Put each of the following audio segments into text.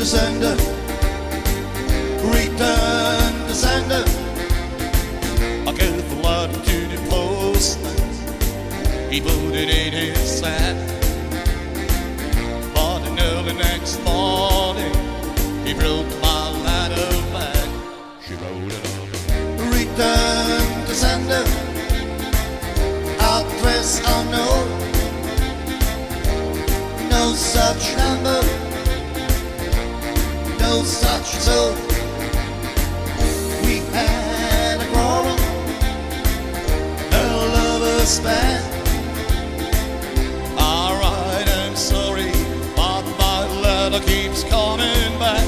to sender, return to sender. I gave the letter to the postman, he put it in his sack. But in early next morning, he wrote my letter back. She wrote it up. Return to sender, address unknown, no such number, no such zone. We had a quarrel, a lover's band. Alright, I'm sorry, but my letter keeps coming back.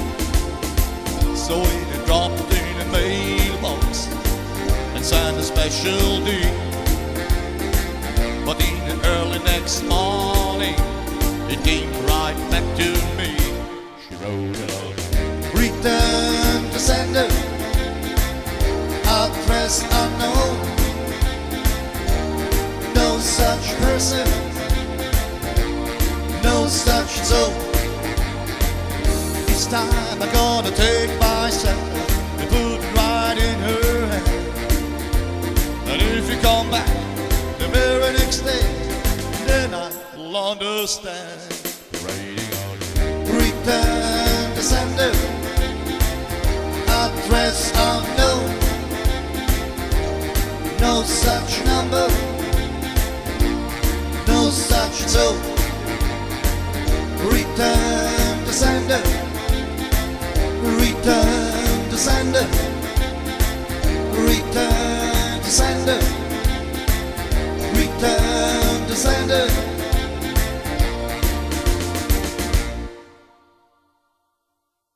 So we dropped it in a mailbox and signed a special deed. But in the early next morning, it came right back to me. She wrote it out. Return to sender, address unknown, no such person, no such zone. This time I'm gonna take myself and put it right in her hand. And if you come back the very next day, then I'll understand. Return to sender, address unknown, no such number, no such zone. Return to sender, return to sender.